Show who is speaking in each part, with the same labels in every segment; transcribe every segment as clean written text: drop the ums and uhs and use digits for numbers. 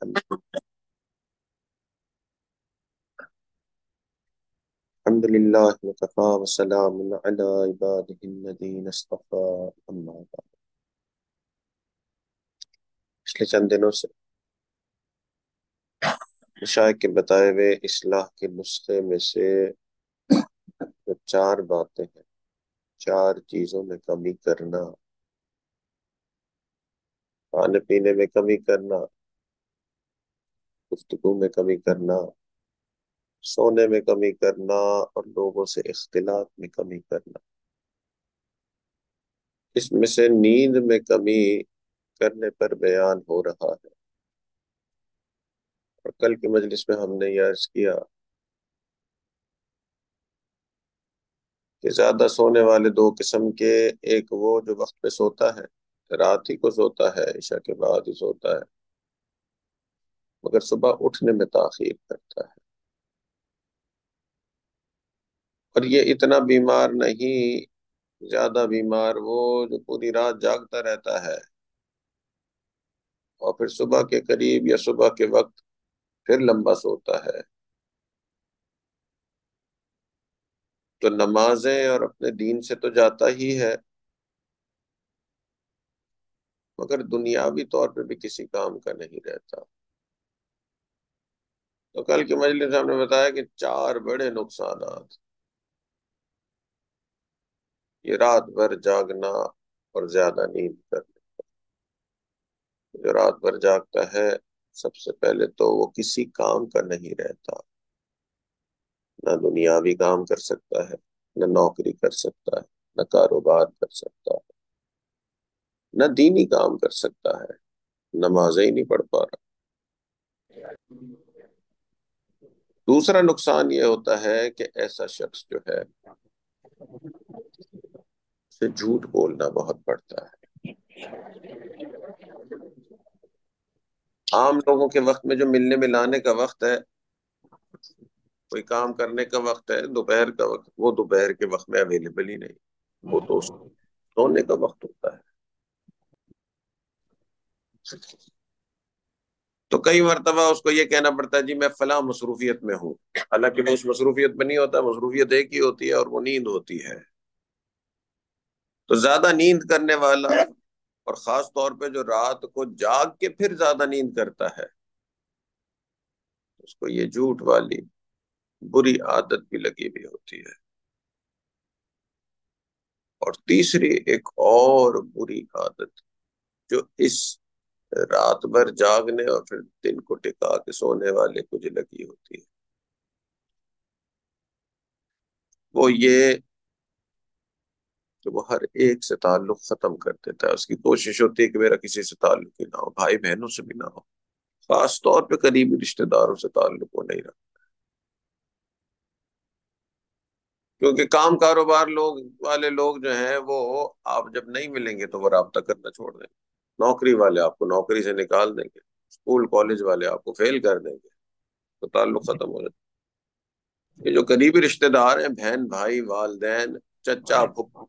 Speaker 1: الحمد لله وكفى وسلام على عباده الذين اصطفى أما بعد. پچھلے چند دنوں سے مشائخ کے بتائے ہوئے اصلاح کے نسخے میں سے جو چار باتیں ہیں، چار چیزوں میں کمی کرنا: کھانے پینے میں کمی کرنا، گفتگو میں کمی کرنا، سونے میں کمی کرنا، اور لوگوں سے اختلاط میں کمی کرنا. اس میں سے نیند میں کمی کرنے پر بیان ہو رہا ہے. اور کل کی مجلس میں ہم نے یہ عرض کیا کہ زیادہ سونے والے دو قسم کے: ایک وہ جو وقت پہ سوتا ہے، رات ہی کو سوتا ہے، عشاء کے بعد ہی سوتا ہے، مگر صبح اٹھنے میں تاخیر کرتا ہے. اور یہ اتنا بیمار نہیں، زیادہ بیمار وہ جو پوری رات جاگتا رہتا ہے اور پھر صبح کے قریب یا صبح کے وقت پھر لمبا سوتا ہے. تو نمازیں اور اپنے دین سے تو جاتا ہی ہے، مگر دنیاوی طور پہ بھی کسی کام کا نہیں رہتا. تو کل کی مجلس ہم نے بتایا کہ چار بڑے نقصانات: یہ رات بھر جاگنا اور زیادہ نیند کرنا. جو رات بھر جاگتا ہے، سب سے پہلے تو وہ کسی کام کا نہیں رہتا، نہ دنیاوی کام کر سکتا ہے، نہ نوکری کر سکتا ہے، نہ کاروبار کر سکتا ہے، نہ دینی کام کر سکتا ہے، نمازیں ہی نہیں پڑھ پا رہا. دوسرا نقصان یہ ہوتا ہے کہ ایسا شخص جو ہے اسے جھوٹ بولنا بہت پڑتا ہے. عام لوگوں کے وقت میں جو ملنے ملانے کا وقت ہے، کوئی کام کرنے کا وقت ہے، دوپہر کا وقت، وہ دوپہر کے وقت میں اویلیبل ہی نہیں. وہ تو سونے کا وقت ہوتا ہے. تو کئی مرتبہ اس کو یہ کہنا پڑتا ہے جی میں فلاں مصروفیت میں ہوں، حالانکہ وہ اس مصروفیت میں نہیں ہوتا. مصروفیت ایک ہی ہوتی ہے اور وہ نیند ہوتی ہے. تو زیادہ نیند کرنے والا، اور خاص طور پہ جو رات کو جاگ کے پھر زیادہ نیند کرتا ہے، اس کو یہ جھوٹ والی بری عادت بھی لگی ہوئی ہوتی ہے. اور تیسری ایک اور بری عادت جو اس رات بھر جاگنے اور پھر دن کو ٹکا کے سونے والے کو جو لگی ہوتی ہے، وہ یہ کہ وہ ہر ایک سے تعلق ختم کر دیتا ہے. اس کی کوشش ہوتی ہے کہ میرا کسی سے تعلق ہی نہ ہو، بھائی بہنوں سے بھی نہ ہو، خاص طور پہ قریبی رشتہ داروں سے تعلق وہ نہیں رکھتا. کیونکہ کام کاروبار والے لوگ جو ہیں، وہ آپ جب نہیں ملیں گے تو وہ رابطہ کرنا چھوڑ دیں گے. نوکری والے آپ کو نوکری سے نکال دیں گے، اسکول کالج والے آپ کو فیل کر دیں گے، تو تعلق ختم ہو جائے. یہ جو قریبی رشتہ دار ہیں، بہن بھائی، والدین، چچا پھپھو،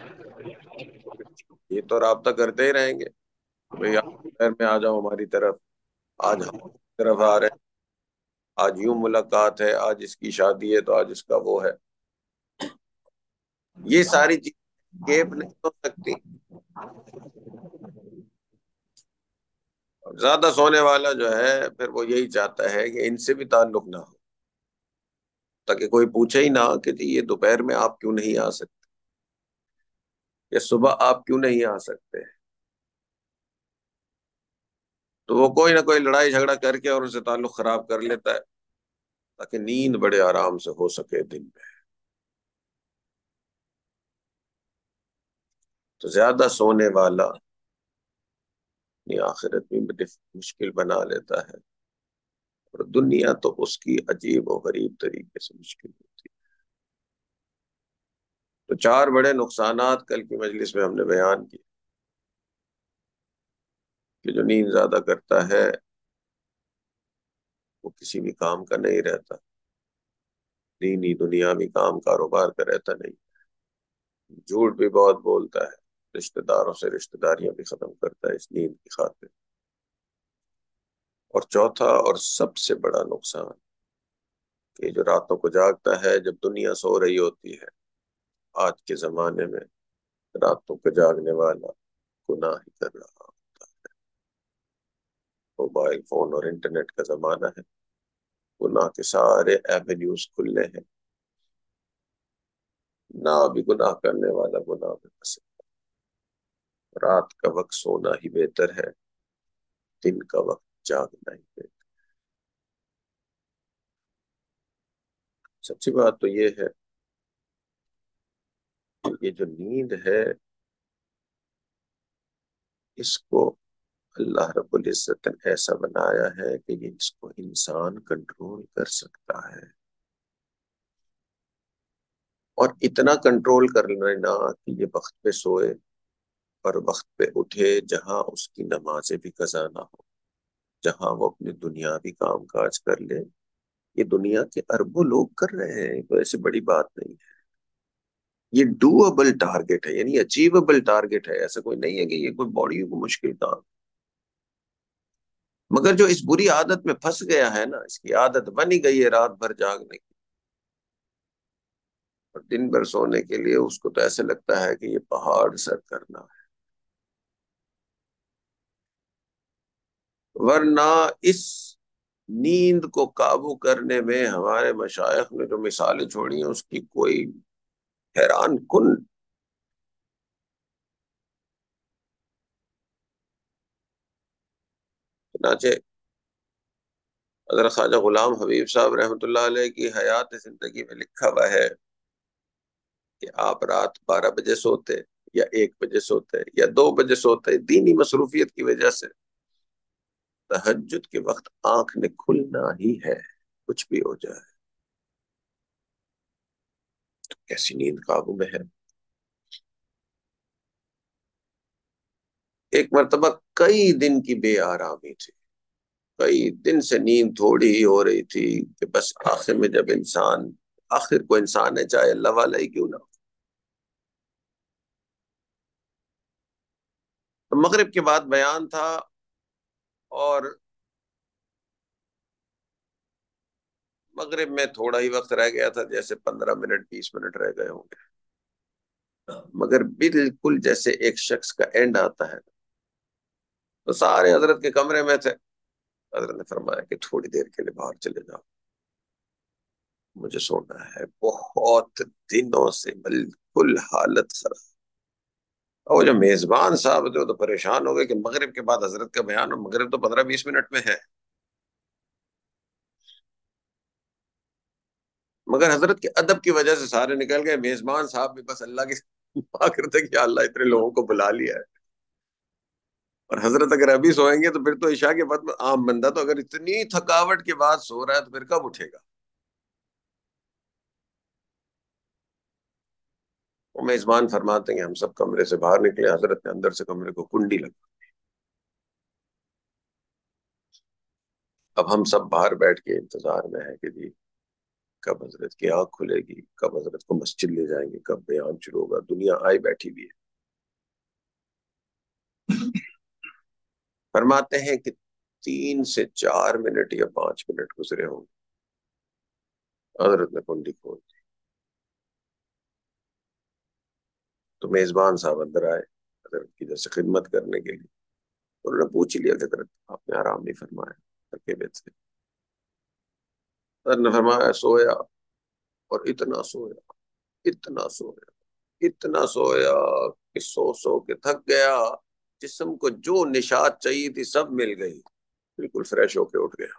Speaker 1: یہ تو رابطہ کرتے ہی رہیں گے کہ بھئی آپ شہر میں آ جاؤ ہماری طرف، آج ہم طرف آ رہے ہیں، آج یوں ملاقات ہے، آج اس کی شادی ہے تو آج اس کا وہ ہے. یہ ساری چیزیں گیپ نہیں ہو سکتی. اور زیادہ سونے والا جو ہے پھر وہ یہی چاہتا ہے کہ ان سے بھی تعلق نہ ہو، تاکہ کوئی پوچھے ہی نہ کہ جی یہ دوپہر میں آپ کیوں نہیں آ سکتے، یا صبح آپ کیوں نہیں آ سکتے. تو وہ کوئی نہ کوئی لڑائی جھگڑا کر کے اور ان سے تعلق خراب کر لیتا ہے، تاکہ نیند بڑے آرام سے ہو سکے دن میں. تو زیادہ سونے والا اپنی آخرت بھی مشکل بنا لیتا ہے، اور دنیا تو اس کی عجیب و غریب طریقے سے مشکل ہوتی ہے. تو چار بڑے نقصانات کل کی مجلس میں ہم نے بیان کیے کہ جو نیند زیادہ کرتا ہے وہ کسی بھی کام کا نہیں رہتا، دینی دنیاوی کام کاروبار کا رہتا نہیں، جھوٹ بھی بہت بولتا ہے، رشتہ داروں سے رشتہ داریاں بھی ختم کرتا ہے اس نیند کی خاطر. اور چوتھا اور سب سے بڑا نقصان کہ جو راتوں کو جاگتا ہے جب دنیا سو رہی ہوتی ہے، آج کے زمانے میں راتوں کو جاگنے والا گناہ ہی کر رہا ہوتا ہے۔ موبائل فون اور انٹرنیٹ کا زمانہ ہے، گناہ کے سارے ایونیوز کھلے ہیں، نہ بھی گناہ کرنے والا گناہ میں پھنسے۔ رات کا وقت سونا ہی بہتر ہے، دن کا وقت جاگنا ہی بہتر۔ سچی بات تو یہ ہے کہ یہ جو نیند ہے، اس کو اللہ رب العزت نے ایسا بنایا ہے کہ یہ اس کو انسان کنٹرول کر سکتا ہے، اور اتنا کنٹرول کر لینا کہ یہ وقت پہ سوئے اور وقت پہ اٹھے، جہاں اس کی نمازیں بھی قضا نہ ہو، جہاں وہ اپنے دنیاوی کام کاج کر لے۔ یہ دنیا کے اربوں لوگ کر رہے ہیں، کوئی ایسی بڑی بات نہیں ہے۔ یہ ڈوبل ٹارگٹ ہے، یعنی اچیویبل ٹارگٹ ہے، ایسا کوئی نہیں ہے کہ یہ کوئی باڈی کو مشکل کام۔ مگر جو اس بری عادت میں پھنس گیا ہے نا، اس کی عادت بنی گئی ہے رات بھر جاگنے کی اور دن بھر سونے کے لیے، اس کو تو ایسے لگتا ہے کہ یہ پہاڑ سر کرنا ہے۔ ورنہ اس نیند کو قابو کرنے میں ہمارے مشائخ نے جو مثالیں چھوڑی ہیں، اس کی کوئی حیران کن۔ چنانچہ حضرت خواجہ غلام حبیب صاحب رحمۃ اللہ علیہ کی حیات زندگی میں لکھا ہوا ہے کہ آپ رات 12 بجے سوتے، یا 1 بجے سوتے، یا 2 بجے سوتے، دینی مصروفیت کی وجہ سے تہجد کے وقت آنکھ نے کھلنا ہی ہے، کچھ بھی ہو جائے۔ کیسی نیند قابو میں ہے؟ ایک مرتبہ کئی دن کی بے آرامی تھی، کئی دن سے نیند تھوڑی ہی ہو رہی تھی کہ بس آخر میں جب انسان، آخر کو انسان ہے چاہے اللہ والا ہی کیوں نہ ہو، تو مغرب کے بعد بیان تھا، اور مغرب میں تھوڑا ہی وقت رہ گیا تھا، جیسے 15 منٹ 20 منٹ رہ گئے ہوں گے، مگر بالکل جیسے ایک شخص کا اینڈ آتا ہے، تو سارے حضرت کے کمرے میں تھے۔ حضرت نے فرمایا کہ تھوڑی دیر کے لیے باہر چلے جاؤ، مجھے سونا ہے، بہت دنوں سے بالکل حالت خراب۔ اور وہ جو میزبان صاحب تھے وہ تو پریشان ہو گئے کہ مغرب کے بعد حضرت کا بیان، اور مغرب تو 15 20 منٹ میں ہے۔ مگر حضرت کے ادب کی وجہ سے سارے نکل گئے، میزبان صاحب بھی بس اللہ کی دعا کرتے کہ اللہ اتنے لوگوں کو بلا لیا ہے۔ اور حضرت اگر ابھی سوئیں گے تو پھر تو عشاء کے بعد عام بندہ تو اگر اتنی تھکاوٹ کے بعد سو رہا ہے تو پھر کب اٹھے گا؟ وہ میزبان فرماتے ہیں کہ ہم سب کمرے سے باہر نکلے، حضرت نے اندر سے کمرے کو کنڈی لگا۔ اب ہم سب باہر بیٹھ کے انتظار میں ہیں کہ جی کب حضرت کی آنکھ کھلے گی، کب حضرت کو مسجد لے جائیں گے، کب بیان شروع ہوگا، دنیا آئی بیٹھی بھی ہے۔ فرماتے ہیں کہ 3 سے 4 منٹ یا 5 منٹ گزرے ہوں، حضرت نے کنڈی کھول دی، تو میزبان صاحب اندر آئے حضرت کی جیسے خدمت کرنے کے لیے۔ انہوں نے پوچھ لیا کہ حضرت آپ نے آرام نہیں فرمایا، تھکے ہوئے تھے؟ حضرت نے فرمایا سویا، اور اتنا سویا، اتنا سویا، اتنا سویا کہ سو سو کے تھک گیا، جسم کو جو نشاط چاہیے تھی سب مل گئی، بالکل فریش ہو کے اٹھ گیا۔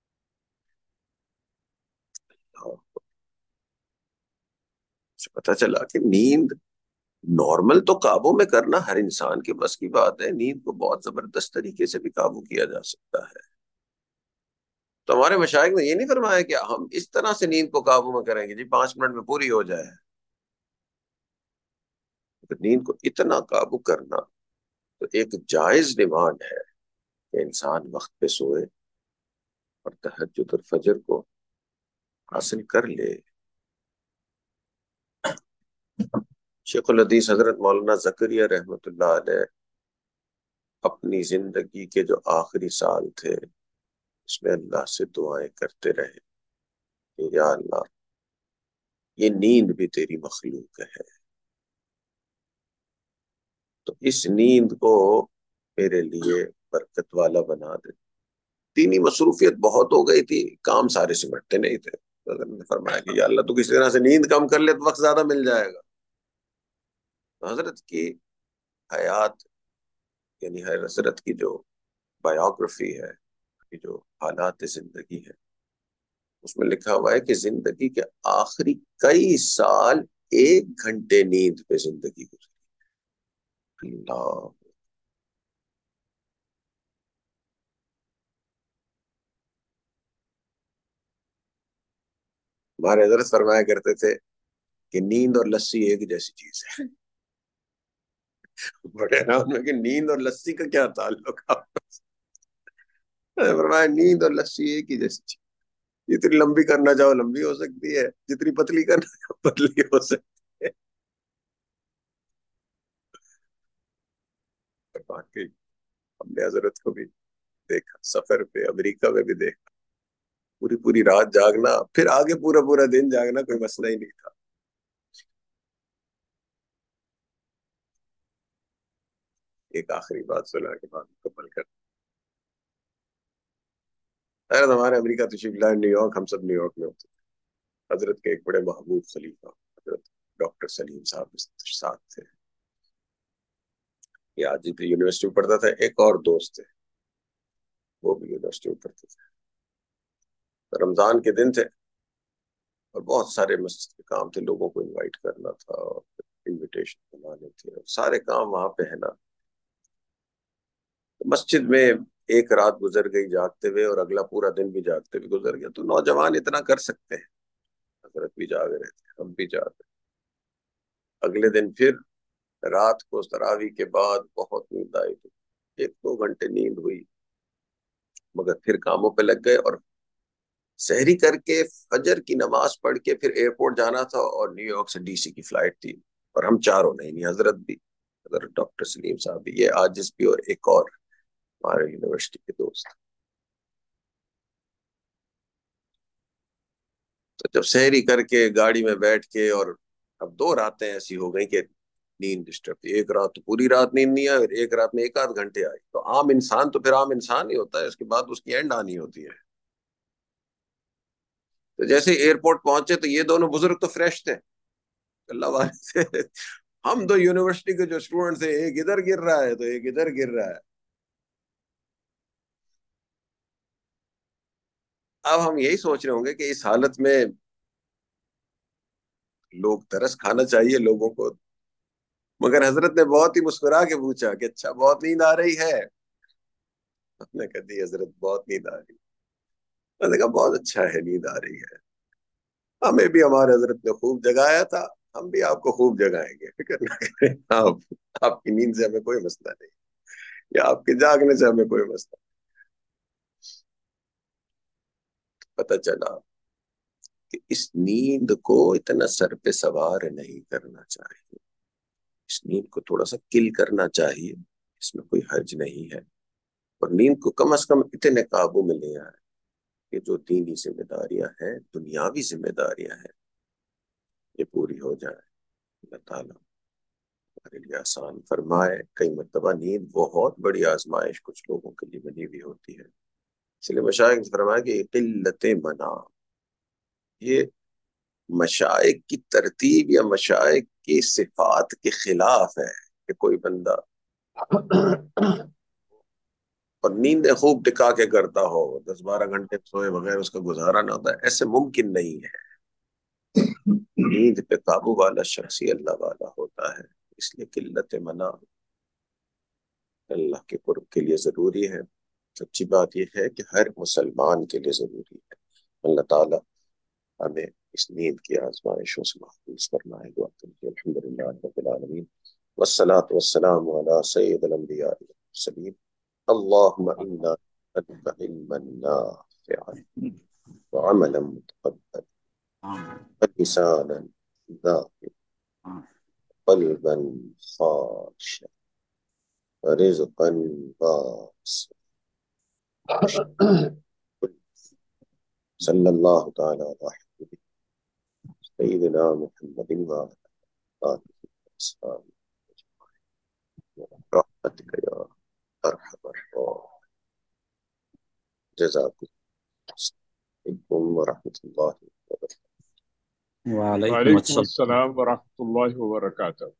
Speaker 1: پتا چلا کہ نیند نارمل تو قابو میں کرنا ہر انسان کے بس کی بات ہے، نیند کو بہت زبردست طریقے سے بھی قابو کیا جا سکتا ہے۔ تو ہمارے مشائخ نے یہ نہیں فرمایا کہ ہم اس طرح سے نیند کو قابو میں کریں گے جی 5 منٹ میں پوری ہو جائے، نیند کو اتنا قابو کرنا تو ایک جائز ڈیمانڈ ہے کہ انسان وقت پہ سوئے اور تہجد اور فجر کو حاصل کر لے۔ شیخ الحدیث حضرت مولانا زکریا رحمۃ اللہ علیہ اپنی زندگی کے جو آخری سال تھے اس میں اللہ سے دعائیں کرتے رہے کہ یا اللہ یہ نیند بھی تیری مخلوق ہے، تو اس نیند کو میرے لیے برکت والا بنا دے۔ دینی مصروفیت بہت ہو گئی تھی، کام سارے سمٹتے نہیں تھے، تو حضرت نے فرمایا کہ یا اللہ تو کسی طرح سے نیند کم کر لے تو وقت زیادہ مل جائے گا۔ تو حضرت کی حیات، یعنی حضرت کی جو بایوگرافی ہے، کی جو حالات زندگی ہے، اس میں لکھا ہوا ہے کہ زندگی کے آخری کئی سال 1 گھنٹے نیند پہ زندگی گزری۔ اللہ! ہمارے حضرت فرمایا کرتے تھے کہ نیند اور لسی ایک جیسی چیز ہے۔ بڑے حیران میں کہ نیند اور لسی کا کیا تعلق آپس میں؟ فرمایا نیند اور لسی ایک ہی جیسی چیز، جتنی لمبی کرنا چاہو لمبی ہو سکتی ہے، جتنی پتلی کرنا چاہو پتلی ہو سکتی ہے۔ باقی ہم نے حضرت کو بھی دیکھا، سفر پہ امریکہ میں بھی دیکھا، پوری پوری رات جاگنا، پھر آگے پورا پورا دن جاگنا کوئی مسئلہ ہی نہیں تھا۔ ایک آخری بات سنا کے بعد مکمل کر، حضرت ہمارے امریکہ تشریف لائے، نیو یارک، ہم سب نیو یارک میں ہوتے تھے، حضرت کے ایک بڑے محبوب خلیفہ حضرت ڈاکٹر سلیم صاحب ساتھ تھے، یہ آج بھی یونیورسٹی میں پڑھتا تھا، ایک اور دوست تھے وہ بھی یونیورسٹی میں پڑھتے تھے۔ رمضان کے دن تھے اور بہت سارے مسجد کے کام تھے، لوگوں کو انوائٹ کرنا تھا اور انویٹیشن بنانے تھے، اور سارے کام وہاں پہ ہے نا۔ مسجد میں ایک رات گزر گئی جاگتے ہوئے اور اگلا پورا دن بھی جاگتے ہوئے گزر گیا، تو نوجوان اتنا کر سکتے ہیں، حضرت بھی جاگ رہے تھے، ہم بھی جاگ رہے تھے۔ اگلے دن پھر رات کو تراویح کے بعد بہت نیند آئی تھی، 1-2 گھنٹے نیند ہوئی، مگر پھر کاموں پہ لگ گئے، اور سحری کر کے فجر کی نماز پڑھ کے پھر ایئرپورٹ جانا تھا، اور نیو یارک سے ڈی سی کی فلائٹ تھی، اور ہم چاروں نہیں، حضرت بھی، حضرت ڈاکٹر سلیم صاحب بھی، یہ عاجز بھی، اور ایک اور ہمارے یونیورسٹی کے دوست۔ تو جب سحری کر کے گاڑی میں بیٹھ کے، اور اب 2 راتیں ایسی ہو گئی کہ نیند ڈسٹرب تھی، ایک رات تو پوری رات نیند نہیں آئی، اور ایک رات میں 1-8 گھنٹے آئی، تو عام انسان تو پھر عام انسان ہی ہوتا ہے، اس کے بعد اس کی اینڈ آنی ہوتی ہے۔ تو جیسے ایئرپورٹ پہنچے تو یہ دونوں بزرگ تو فریش تھے، اللہ والے تھے، ہم دو یونیورسٹی کے جو اسٹوڈنٹ تھے، ایک ادھر گر رہا ہے تو ایک ادھر گر رہا ہے۔ اب ہم یہی سوچ رہے ہوں گے کہ اس حالت میں لوگ ترس کھانا چاہیے لوگوں کو، مگر حضرت نے بہت ہی مسکرا کے پوچھا کہ اچھا بہت نیند آ رہی ہے؟ ہم نے کہا دی حضرت بہت نیند آ رہی ہے۔ میں نے کہا بہت اچھا ہے، نیند آ رہی ہے، ہمیں بھی ہمارے حضرت نے خوب جگایا تھا، ہم بھی آپ کو خوب جگائیں گے، فکر نہ کریں آپ کی نیند سے ہمیں کوئی مسئلہ نہیں، یا آپ کے جاگنے سے ہمیں کوئی مسئلہ نہیں۔ پتہ چلا کہ اس نیند کو اتنا سر پہ سوار نہیں کرنا چاہیے، اس نیند کو تھوڑا سا کل کرنا چاہیے، اس میں کوئی حرج نہیں ہے، اور نیند کو کم از کم اتنے قابو میں لے آئے کہ جو دینی ذمہ داریاں ہیں، دنیاوی ذمہ داریاں ہیں، یہ پوری ہو جائے۔ اللہ تعالیٰ ہمارے لیے آسان فرمائے۔ کئی مرتبہ نیند بہت بڑی آزمائش کچھ لوگوں کے لیے بنی ہوئی ہوتی ہے، اس لیے مشائخ نے فرمایا کہ قلت منا، یہ مشائخ کی ترتیب یا مشائخ کی صفات کے خلاف ہے کہ کوئی بندہ اور نیندیں خوب ٹکا کے کرتا ہو، 10-12 گھنٹے سوئے بغیر اس کا گزارا نہ ہوتا ہے، ایسے ممکن نہیں ہے۔ نیند پہ قابو والا شخص ہی اللہ والا ہوتا ہے، اس لیے قلت منع اللہ کے قرب کے لیے ضروری ہے۔ سچی بات یہ ہے کہ ہر مسلمان کے لیے ضروری ہے۔ اللہ تعالیٰ ہمیں اس نیند کی آزمائشوں سے محفوظ فرمائے، دعا کریں الحمدللہ رب العالمین، والصلاة والسلام على سید الانبیاء والمرسلین، اللهم انا نسألك علما نافعا وعملا متقبلا ولسانا ذاكرا قلبا خاشعا ورزقا واسعا صلی اللہ تعالی علی سیدنا محمد وعلى آله وصحبه برحمتك يا أرحم الراحمين. جزاكم الله ورحمة الله وبركاته.
Speaker 2: وعلیکم
Speaker 3: وعلیکم
Speaker 2: السلام.
Speaker 3: السلام ورحمۃ اللہ وبرکاتہ.